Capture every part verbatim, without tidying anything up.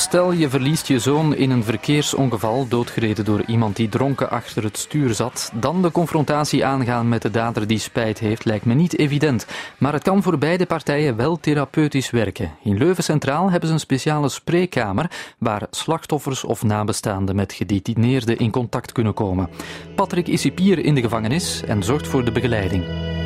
Stel je verliest je zoon in een verkeersongeval, doodgereden door iemand die dronken achter het stuur zat. Dan de confrontatie aangaan met de dader die spijt heeft lijkt me niet evident. Maar het kan voor beide partijen wel therapeutisch werken. In Leuven Centraal hebben ze een speciale spreekkamer waar slachtoffers of nabestaanden met gedetineerden in contact kunnen komen. Patrick is cipier in de gevangenis en zorgt voor de begeleiding.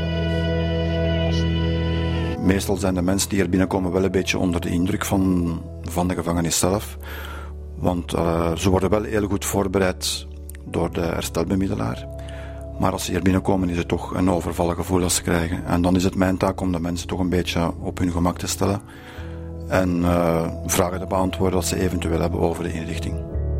Meestal zijn de mensen die hier binnenkomen wel een beetje onder de indruk van, van de gevangenis zelf. Want uh, ze worden wel heel goed voorbereid door de herstelbemiddelaar. Maar als ze hier binnenkomen is het toch een overvallen gevoel dat ze krijgen. En dan is het mijn taak om de mensen toch een beetje op hun gemak te stellen. En uh, vragen te beantwoorden dat ze eventueel hebben over de inrichting.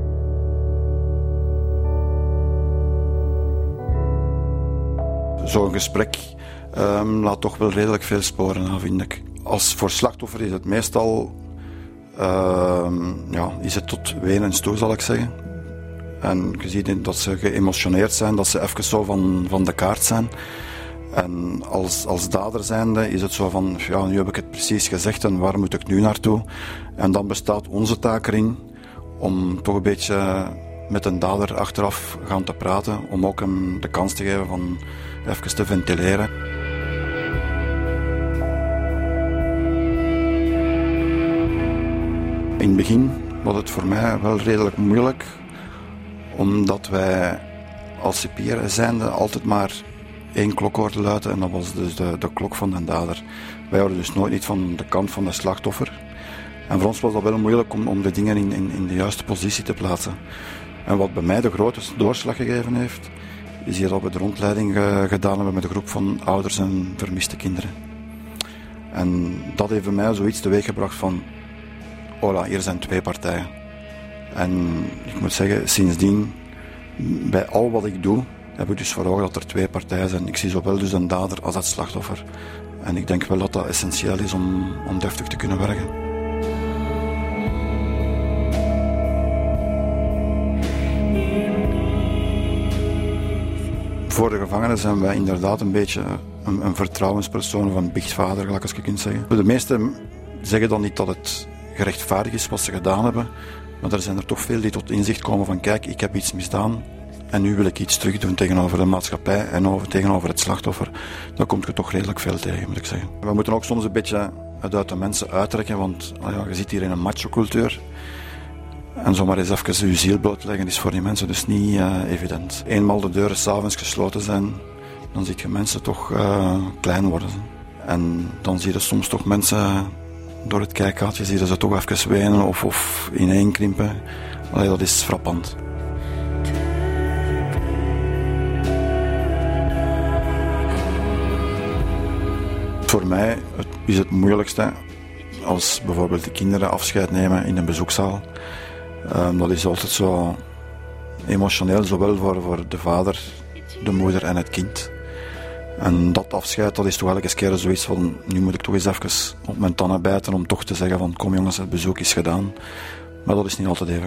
Zo'n gesprek Um, laat toch wel redelijk veel sporen aan, vind ik. Als voor slachtoffer is het meestal uh, ja, is het tot wenens toe, zal ik zeggen. En je ziet dat ze geëmotioneerd zijn, dat ze even zo van, van de kaart zijn. En als, als dader zijnde is het zo van, ja, nu heb ik het precies gezegd en waar moet ik nu naartoe? En dan bestaat onze taak erin om toch een beetje met een dader achteraf gaan te praten, om ook hem de kans te geven van even te ventileren. In het begin was het voor mij wel redelijk moeilijk, omdat wij als cipier zijnde altijd maar één klok hoorden luiden en dat was dus de, de klok van de dader. Wij hoorden dus nooit niet van de kant van de slachtoffer. En voor ons was dat wel moeilijk om, om de dingen in, in, in de juiste positie te plaatsen. En wat bij mij de grootste doorslag gegeven heeft, is hier dat we de rondleiding uh, gedaan hebben met een groep van ouders en vermiste kinderen. En dat heeft bij mij zoiets teweeggebracht van, hola, hier zijn twee partijen. En ik moet zeggen, sindsdien, bij al wat ik doe, heb ik dus voor ogen dat er twee partijen zijn. Ik zie zowel dus een dader als het slachtoffer. En ik denk wel dat dat essentieel is om, om deftig te kunnen werken. Voor de gevangenen zijn wij inderdaad een beetje een, een vertrouwenspersoon of een biechtvader, gelijk als je kunt zeggen. De meesten zeggen dan niet dat het gerechtvaardigd is wat ze gedaan hebben, maar er zijn er toch veel die tot inzicht komen van kijk, ik heb iets misdaan en nu wil ik iets terugdoen tegenover de maatschappij en over, tegenover het slachtoffer. Daar komt er toch redelijk veel tegen, moet ik zeggen. We moeten ook soms een beetje het uit de mensen uittrekken, want oh ja, je zit hier in een macho-cultuur. En zomaar eens even je ziel blootleggen is voor die mensen dus niet uh, evident. Eenmaal de deuren 's avonds gesloten zijn, dan zie je mensen toch uh, klein worden. En dan zie je soms toch mensen door het kijkgaatje, zie je ze toch even wenen of, of ineenkrimpen. Allee, dat is frappant. Voor mij is het moeilijkste als bijvoorbeeld de kinderen afscheid nemen in een bezoekzaal. Um, dat is altijd zo emotioneel, zowel voor, voor de vader, de moeder en het kind. En dat afscheid, dat is toch elke keer zoiets van, nu moet ik toch eens even op mijn tanden bijten om toch te zeggen van, kom jongens, het bezoek is gedaan. Maar dat is niet altijd even